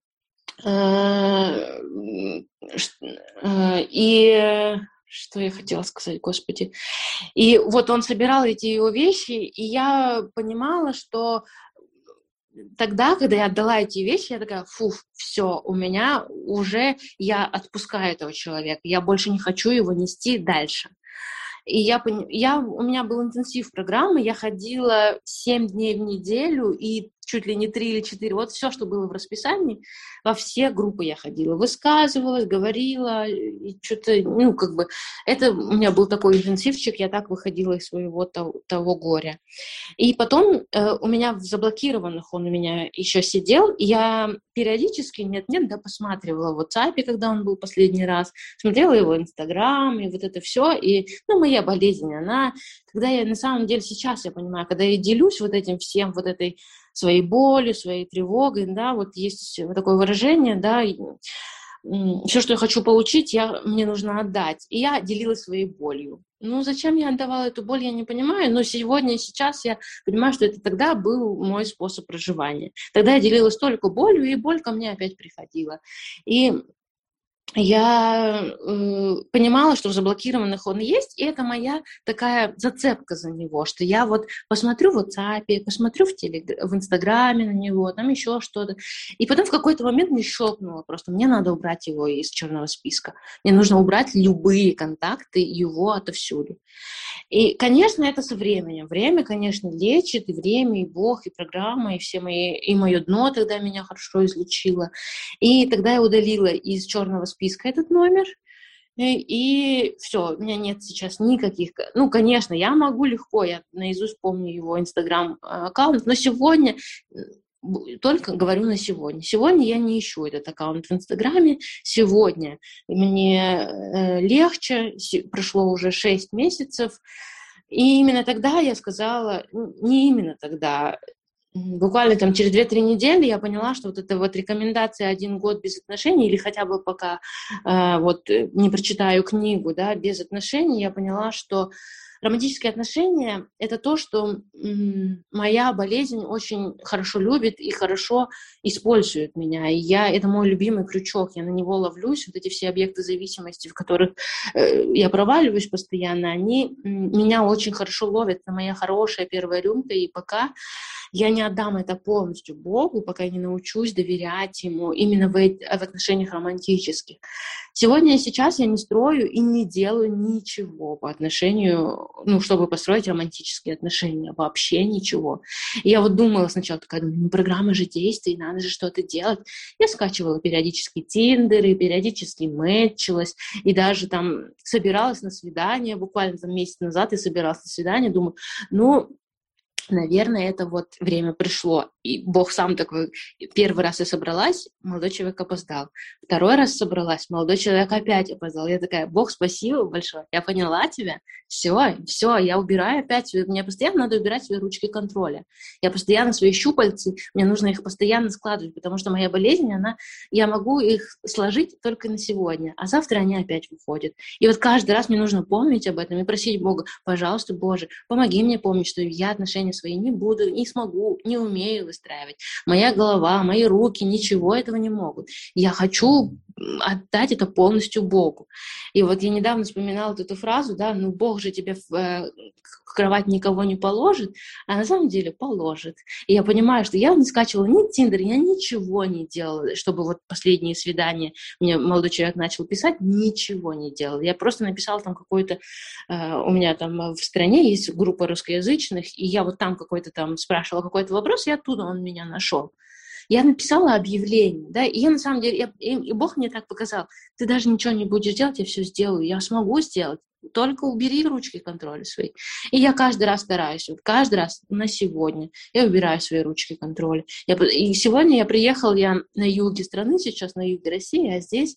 что я хотела сказать, Господи. И вот он собирал эти его вещи, и я понимала, что тогда, когда я отдала эти вещи, я такая, все, у меня уже, я отпускаю этого человека, я больше не хочу его нести дальше. И у меня был интенсив программы, я ходила 7 дней в неделю, и чуть ли не 3 или 4, вот все, что было в расписании, во все группы я ходила, высказывалась, говорила, и что-то, это у меня был такой интенсивчик, я так выходила из своего того горя. И потом у меня в заблокированных он у меня еще сидел, и я периодически, нет-нет, посматривала в WhatsApp, когда он был последний раз, смотрела его Инстаграм, и вот это все, и, моя болезнь, когда я, на самом деле, сейчас я понимаю, когда я делюсь вот этим всем, вот этой своей болью, своей тревогой, да, вот есть вот такое выражение, да, все, что я хочу получить, мне нужно отдать. И я делилась своей болью. Зачем я отдавала эту боль, я не понимаю, но сейчас я понимаю, что это тогда был мой способ проживания. Тогда я делилась только болью, и боль ко мне опять приходила. И я понимала, что в заблокированных он есть, и это моя такая зацепка за него, что я вот посмотрю в WhatsApp, посмотрю в Инстаграме на него, там еще что-то. И потом в какой-то момент мне щелкнуло просто, мне надо убрать его из черного списка. Мне нужно убрать любые контакты его отовсюду. И, конечно, это со временем. Время, конечно, лечит, и время, и Бог, и программа, и мое дно тогда меня хорошо излечило. И тогда я удалила из черного списка этот номер, и все, у меня нет сейчас никаких... Конечно, я могу легко, я наизусть помню его Инстаграм-аккаунт, но сегодня... Только говорю на сегодня. Сегодня я не ищу этот аккаунт в Инстаграме. Сегодня мне легче. Прошло уже 6 месяцев. И именно тогда я сказала, не именно тогда, буквально там через 2-3 недели я поняла, что вот эта вот рекомендация 1 год без отношений, или хотя бы пока не прочитаю книгу, да, без отношений, я поняла, что романтические отношения — это то, что моя болезнь очень хорошо любит и хорошо использует меня. И это мой любимый крючок, я на него ловлюсь. Вот эти все объекты зависимости, в которых я проваливаюсь постоянно, они меня очень хорошо ловят. Это моя хорошая первая рюмка, и пока я не отдам это полностью Богу, пока я не научусь доверять Ему именно в отношениях романтических. Сегодня и сейчас я не строю и не делаю ничего по отношению, чтобы построить романтические отношения, вообще ничего. И я вот думала сначала, программа же действий, надо же что-то делать. Я скачивала периодически тиндеры, периодически мэтчилась, и даже там собиралась на свидание, буквально там месяц назад я собиралась на свидание, думаю, наверное, это вот время пришло. И Бог сам такой, первый раз я собралась, молодой человек опоздал. Второй раз собралась, молодой человек опять опоздал. Я такая, Бог, спасибо большое, я поняла тебя. Все, я убираю опять. Мне постоянно надо убирать свои ручки контроля. Я постоянно свои щупальцы, мне нужно их постоянно складывать, потому что моя болезнь, я могу их сложить только на сегодня, а завтра они опять выходят. И вот каждый раз мне нужно помнить об этом и просить Бога, пожалуйста, Боже, помоги мне помнить, что я отношения свои не буду, не смогу, не умею выстраивать. Моя голова, мои руки ничего этого не могут. Я хочу отдать это полностью Богу. И вот я недавно вспоминала вот эту фразу, Бог же тебе в кровать никого не положит, а на самом деле положит. И я понимаю, что я не скачивала ни Тиндер, я ничего не делала, чтобы вот последние свидания мне молодой человек начал писать, ничего не делала. Я просто написала там какой-то, у меня там в стране есть группа русскоязычных, и я вот там какой-то там спрашивала какой-то вопрос, и оттуда он меня нашел. Я написала объявление, и я на самом деле, и Бог мне так показал, ты даже ничего не будешь делать, я все сделаю, я смогу сделать, только убери ручки контроля свои. И я каждый раз стараюсь, каждый раз на сегодня я убираю свои ручки контроля. И сегодня я приехала, я на юге страны, сейчас на юге России, а здесь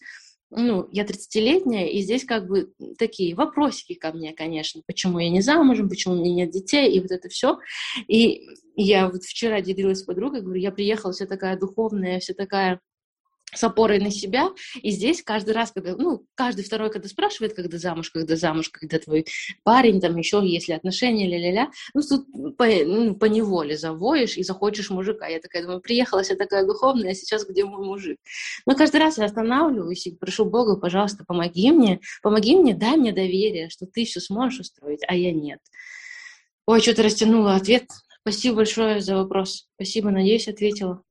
я 30-летняя, и здесь как бы такие вопросики ко мне, конечно, почему я не замужем, почему у меня нет детей, и вот это все. И я вот вчера делилась с подругой, говорю, я приехала вся такая духовная, вся такая с опорой на себя, и здесь каждый раз, когда, каждый второй, когда спрашивает, когда замуж, когда твой парень, там еще, если отношения, ля-ля-ля, тут по неволе завоешь и захочешь мужика. Я такая думаю, приехала вся такая духовная, а сейчас где мой мужик? Но каждый раз я останавливаюсь и прошу Бога, пожалуйста, помоги мне, дай мне доверие, что ты все сможешь устроить, а я нет. Ой, что-то растянула ответ. Спасибо большое за вопрос. Спасибо, надеюсь, ответила.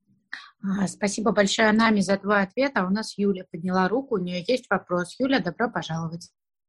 Спасибо большое, Нами, за твой ответ. А у нас Юля подняла руку, у нее есть вопрос. Юля, добро пожаловать.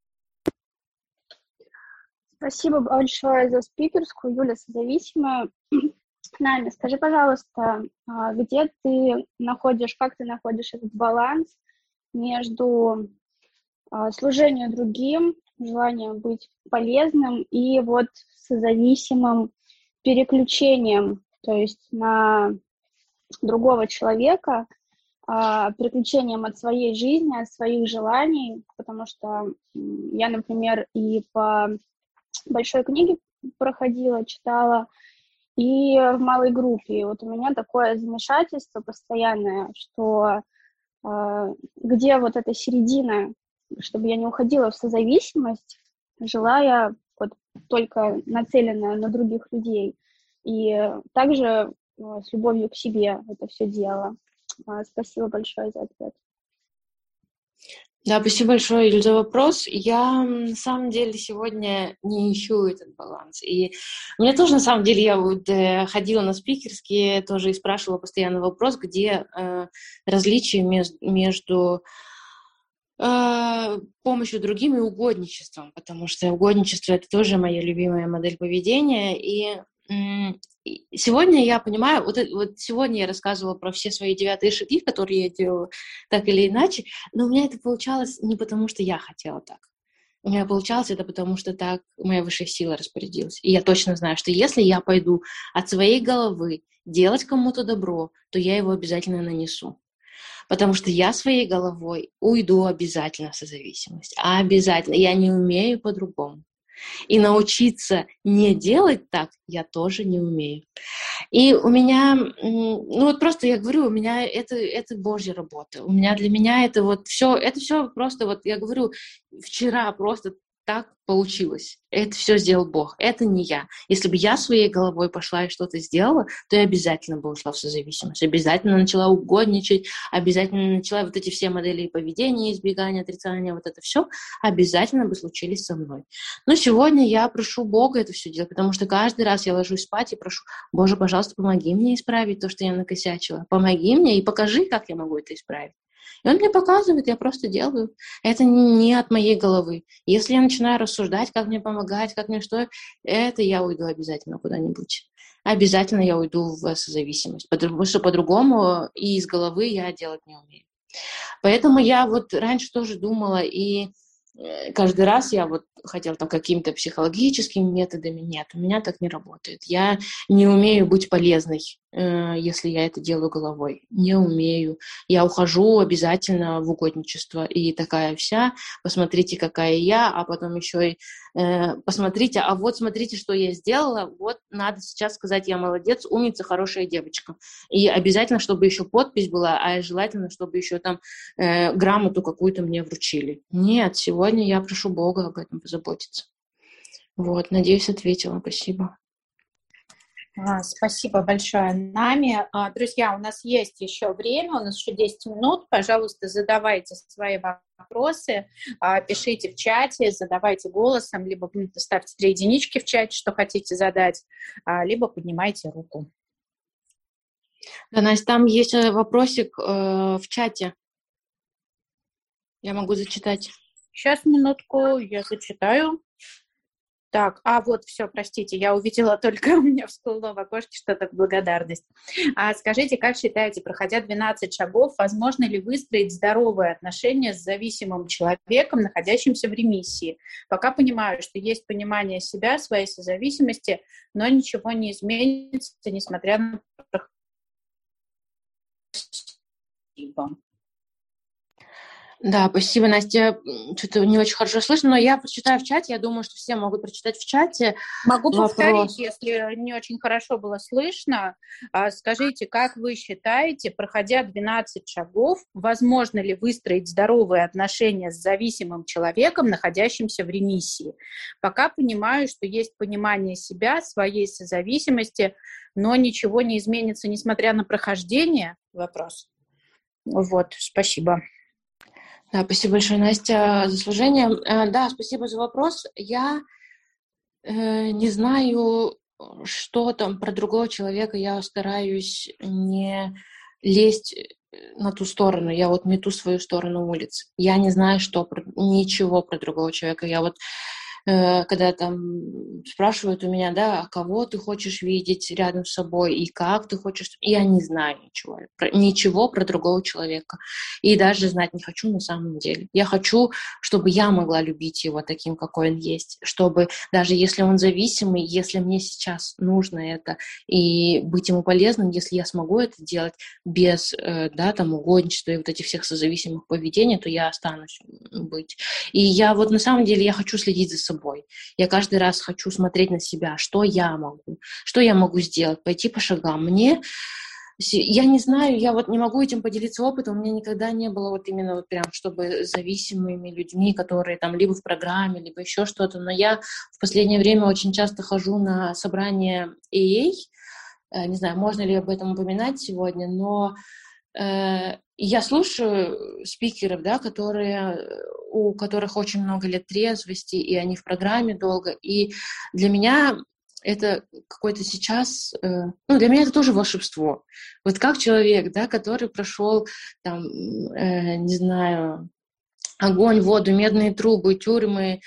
Спасибо большое за спикерскую, Юля Созависимая. Нами, скажи, пожалуйста, где ты находишь, как ты находишь этот баланс между служением другим, желанием быть полезным и вот созависимым переключением, то есть на другого человека, переключением от своей жизни, от своих желаний, потому что я, например, и по большой книге проходила, читала, и в малой группе. И вот у меня такое замешательство постоянное, что где вот эта середина, чтобы я не уходила в созависимость, желая вот только нацеленная на других людей. И также с любовью к себе это все дело. Спасибо большое за ответ. Да, спасибо большое, Юль, за вопрос. Я, на самом деле, сегодня не ищу этот баланс. И мне тоже, на самом деле, я вот ходила на спикерские, тоже и спрашивала постоянно вопрос, где различие между помощью другим и угодничеством, потому что угодничество — это тоже моя любимая модель поведения. И сегодня я понимаю, вот сегодня я рассказывала про все свои 9 шаги, которые я делала так или иначе, но у меня это получалось не потому, что я хотела так. У меня получалось это потому, что так моя высшая сила распорядилась. И я точно знаю, что если я пойду от своей головы делать кому-то добро, то я его обязательно нанесу. Потому что я своей головой уйду обязательно в созависимость. Обязательно. Я не умею по-другому. И научиться не делать так я тоже не умею. И у меня, просто я говорю, у меня это Божья работа. Для меня это вот все, это все просто, вот я говорю, вчера просто так получилось. Это все сделал Бог. Это не я. Если бы я своей головой пошла и что-то сделала, то я обязательно бы ушла в созависимость. Обязательно начала угодничать, обязательно начала вот эти все модели поведения, избегания, отрицания, вот это все обязательно бы случились со мной. Но сегодня я прошу Бога это все делать, потому что каждый раз я ложусь спать и прошу: Боже, пожалуйста, помоги мне исправить то, что я накосячила. Помоги мне и покажи, как я могу это исправить. И он мне показывает, я просто делаю. Это не от моей головы. Если я начинаю рассуждать, как мне помогать, как мне что, это я уйду обязательно куда-нибудь. Обязательно я уйду в созависимость. Потому что по-другому и из головы я делать не умею. Поэтому я вот раньше тоже думала, и каждый раз я вот хотела там какими-то психологическими методами. Нет, у меня так не работает. Я не умею быть полезной, если я это делаю головой. Не умею. Я ухожу обязательно в угодничество. И такая вся: посмотрите, какая я, а потом еще и посмотрите, а вот смотрите, что я сделала. Вот надо сейчас сказать: я молодец, умница, хорошая девочка. И обязательно, чтобы еще подпись была, а желательно, чтобы еще там грамоту какую-то мне вручили. Нет, сегодня я прошу Бога об этом позаботиться. Вот, надеюсь, ответила. Спасибо. Спасибо большое, Нами. Друзья, у нас есть еще время, у нас еще 10 минут. Пожалуйста, задавайте свои вопросы, пишите в чате, задавайте голосом, либо ставьте 3 единички в чате, что хотите задать, либо поднимайте руку. Да, Настя, там есть вопросик в чате. Я могу зачитать. Сейчас, минутку, я зачитаю. Так, вот, все, простите, я увидела только, у меня всплыло в окошке что-то, благодарность. Скажите, как считаете, проходя 12 шагов, возможно ли выстроить здоровые отношения с зависимым человеком, находящимся в ремиссии? Пока понимаю, что есть понимание себя, своей созависимости, но ничего не изменится, несмотря на... Спасибо. Да, спасибо, Настя. Что-то не очень хорошо слышно, но я прочитаю в чате. Я думаю, что все могут прочитать в чате. Могу повторить, если не очень хорошо было слышно. Скажите, как вы считаете, проходя 12 шагов, возможно ли выстроить здоровые отношения с зависимым человеком, находящимся в ремиссии? Пока понимаю, что есть понимание себя, своей созависимости, но ничего не изменится, несмотря на прохождение. Вопрос. Вот, спасибо. Да, спасибо большое, Настя, за служение. Да, спасибо за вопрос. Я не знаю, что там про другого человека. Я стараюсь не лезть на ту сторону. Я вот мету свою сторону улиц. Я не знаю, ничего про другого человека. Я вот когда там спрашивают у меня, да, а кого ты хочешь видеть рядом с собой и как ты хочешь, я не знаю ничего про другого человека. И даже знать не хочу на самом деле. Я хочу, чтобы я могла любить его таким, какой он есть, чтобы даже если он зависимый, если мне сейчас нужно это, и быть ему полезным, если я смогу это делать без, да, там, угодничества и вот этих всех созависимых поведений, то я останусь быть. И я вот на самом деле, я хочу следить за собой. Я каждый раз хочу смотреть на себя, что я могу сделать, пойти по шагам. Я не знаю, я вот не могу этим поделиться опытом, у меня никогда не было вот именно вот прям, чтобы с зависимыми людьми, которые там либо в программе, либо еще что-то, но я в последнее время очень часто хожу на собрания AA, не знаю, можно ли об этом упоминать сегодня, но я слушаю спикеров, да, у которых очень много лет трезвости, и они в программе долго. И для меня это какое-то сейчас... для меня это тоже волшебство. Вот как человек, да, который прошел, там, не знаю, огонь, воду, медные трубы, тюрьмы,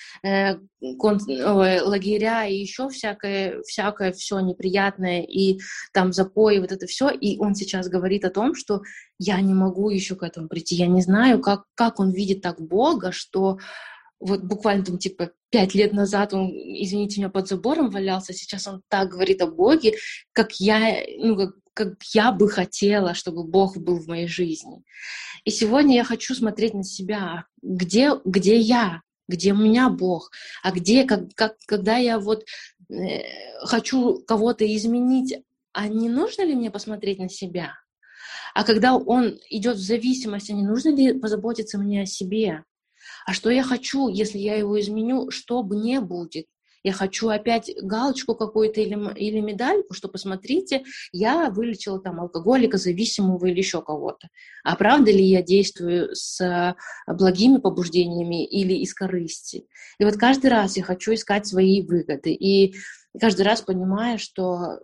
лагеря и еще всякое все неприятное, и там запои, вот это все. И он сейчас говорит о том, что я не могу еще к этому прийти. Я не знаю, как он видит так Бога, что вот буквально там типа 5 лет назад он, извините меня, под забором валялся, сейчас он так говорит о Боге, как я бы хотела, чтобы Бог был в моей жизни. И сегодня я хочу смотреть на себя, где я, где у меня Бог, а когда я вот хочу кого-то изменить, а не нужно ли мне посмотреть на себя? А когда он идет в зависимость, а не нужно ли позаботиться мне о себе? А что я хочу, если я его изменю, что мне будет? Я хочу опять галочку какую-то или медальку, что, посмотрите, я вылечила там алкоголика, зависимого или еще кого-то. А правда ли я действую с благими побуждениями или из корысти? И вот каждый раз я хочу искать свои выгоды. И каждый раз понимаю, что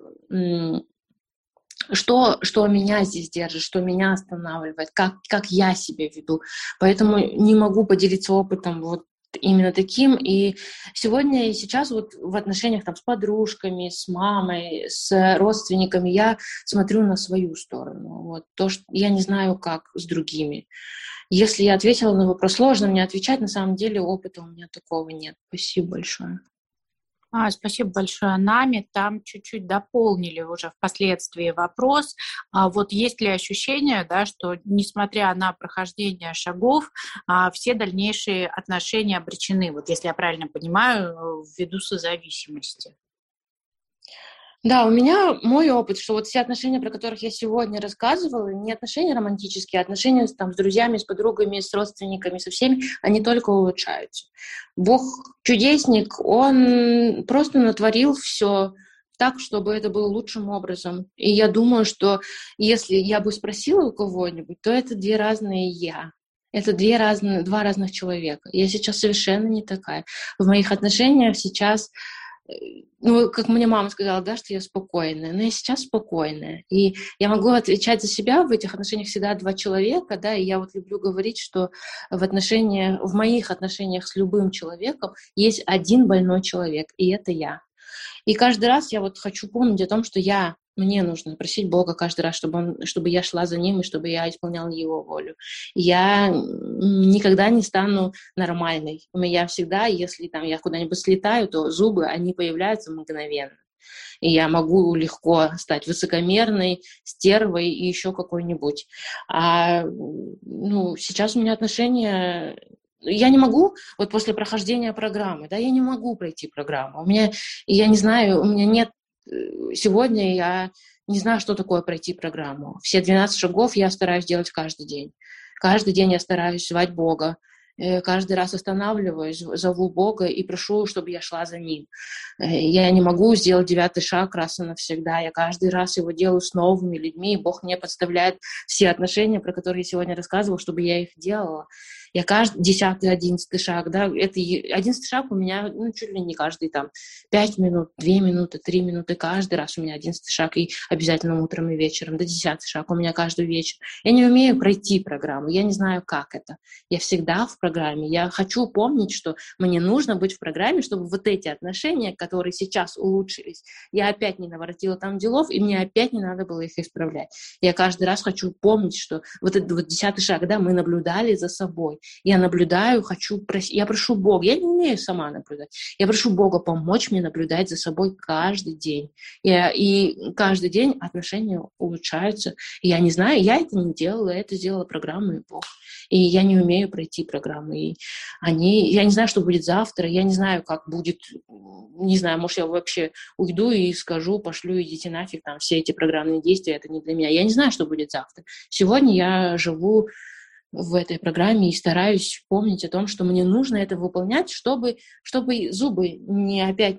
меня здесь держит, что меня останавливает, как я себя веду. Поэтому не могу поделиться опытом вот именно таким. И сегодня и сейчас вот в отношениях там с подружками, с мамой, с родственниками я смотрю на свою сторону. Вот то, что я не знаю, как с другими. Если я ответила на вопрос, сложно мне отвечать, на самом деле опыта у меня такого нет. Спасибо большое. Спасибо большое, Нами. Там чуть-чуть дополнили уже впоследствии вопрос. Вот есть ли ощущение, да, что несмотря на прохождение шагов, все дальнейшие отношения обречены, вот если я правильно понимаю, ввиду созависимости? Да, у меня мой опыт, что вот все отношения, про которых я сегодня рассказывала, не отношения романтические, а отношения там, с друзьями, с подругами, с родственниками, со всеми, они только улучшаются. Бог чудесник, Он просто натворил все так, чтобы это было лучшим образом. И я думаю, что если я бы спросила у кого-нибудь, то это две разные «я». Это два разных человека. Я сейчас совершенно не такая. В моих отношениях сейчас... Ну, как мне мама сказала, да, что я спокойная, но я сейчас спокойная. И я могу отвечать за себя в этих отношениях всегда два человека, да, и я вот люблю говорить, что в моих отношениях с любым человеком есть один больной человек, и это я. И каждый раз я вот хочу помнить о том, что мне нужно просить Бога каждый раз, чтобы я шла за Ним и чтобы я исполняла Его волю. Я никогда не стану нормальной. У меня всегда, если там я куда-нибудь слетаю, то зубы, они появляются мгновенно. И я могу легко стать высокомерной, стервой и еще какой-нибудь. Сейчас у меня отношения... Я не могу, вот после прохождения программы, да, я не могу пройти программу. Я не знаю, у меня нет... Сегодня я не знаю, что такое пройти программу. Все 12 шагов я стараюсь делать каждый день. Каждый день я стараюсь звать Бога. Каждый раз останавливаюсь, зову Бога и прошу, чтобы я шла за Ним. Я не могу сделать 9-й шаг раз и навсегда. Я каждый раз его делаю с новыми людьми, и Бог мне подставляет все отношения, про которые я сегодня рассказывала, чтобы я их делала. Я каждый 10-й, 11-й шаг, да, это 11-й шаг у меня, чуть ли не каждый там 5 минут, 2 минуты, 3 минуты, каждый раз у меня 11-й шаг, и обязательно утром и вечером, до 10-й шаг у меня каждый вечер. Я не умею пройти программу, я не знаю, как это. Я всегда в программе, я хочу помнить, что мне нужно быть в программе, чтобы вот эти отношения, которые сейчас улучшились, я опять не наворотила там делов, и мне опять не надо было их исправлять. Я каждый раз хочу помнить, что вот этот вот 10-й шаг, да, мы наблюдали за собой. Я наблюдаю, я прошу Бога, я не умею сама наблюдать, я прошу Бога помочь мне наблюдать за собой каждый день. И каждый день отношения улучшаются. И я не знаю, я это не делала, это сделала программа и Бог. И я не умею пройти программы. Я не знаю, что будет завтра, я не знаю, как будет, не знаю, может, я вообще уйду и скажу, пошлю, идите нафиг, там, все эти программные действия, это не для меня. Я не знаю, что будет завтра. Сегодня я живу в этой программе и стараюсь помнить о том, что мне нужно это выполнять, чтобы зубы опять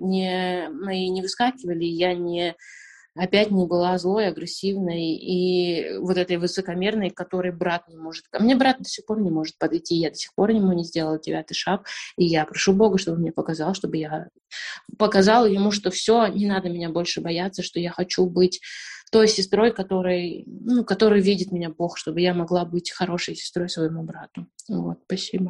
не выскакивали, я опять не была злой, агрессивной и вот этой высокомерной, которой брат не может... Ко мне брат до сих пор не может подойти, я до сих пор ему не сделала 9-й шаг, и я прошу Бога, чтобы мне показал, чтобы я показала ему, что все, не надо меня больше бояться, что я хочу быть той сестрой, которой видит меня Бог, чтобы я могла быть хорошей сестрой своему брату. Вот, спасибо.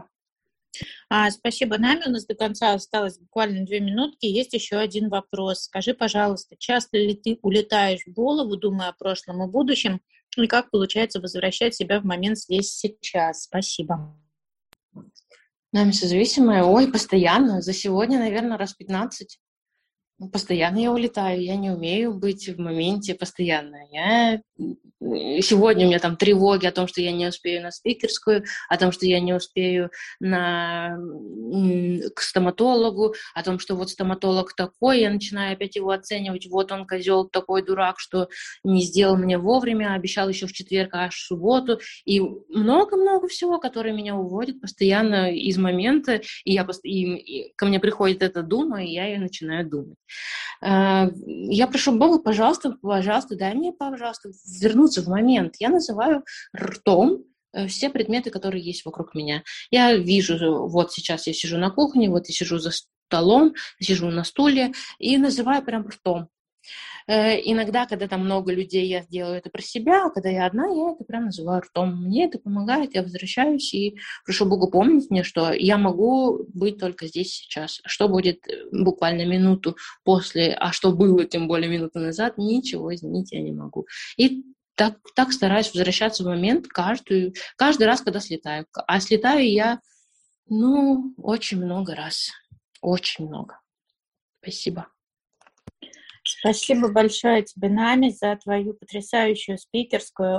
Спасибо, Нами. У нас до конца осталось буквально 2 минутки. Есть еще один вопрос. Скажи, пожалуйста, часто ли ты улетаешь в голову, думая о прошлом и будущем, и как получается возвращать себя в момент здесь сейчас? Спасибо. Нами созависимая? Постоянно. За сегодня, наверное, раз 15. Постоянно я улетаю, я не умею быть в моменте постоянно. Сегодня у меня там тревоги о том, что я не успею на спикерскую, о том, что я не успею к стоматологу, о том, что вот стоматолог такой, я начинаю опять его оценивать, вот он козел такой дурак, что не сделал мне вовремя, обещал еще в четверг, аж в субботу, и много-много всего, которое меня уводит постоянно из момента, и ко мне приходит эта дума, и я ее начинаю думать. Я прошу Бога, пожалуйста, дай мне, пожалуйста, вернуться в момент. Я называю ртом все предметы, которые есть вокруг меня. Я вижу, вот сейчас я сижу на кухне, вот я сижу за столом, сижу на стуле и называю прям ртом. Иногда, когда там много людей, я делаю это про себя, а когда я одна, я это прям называю ртом. Мне это помогает, я возвращаюсь и прошу Бога помнить мне, что я могу быть только здесь сейчас. Что будет буквально минуту после, а что было тем более минуту назад, ничего изменить я не могу. И так стараюсь возвращаться в момент каждый раз, когда слетаю. А слетаю я, очень много раз. Очень много. Спасибо. Спасибо большое тебе, Нами, за твою потрясающую спикерскую.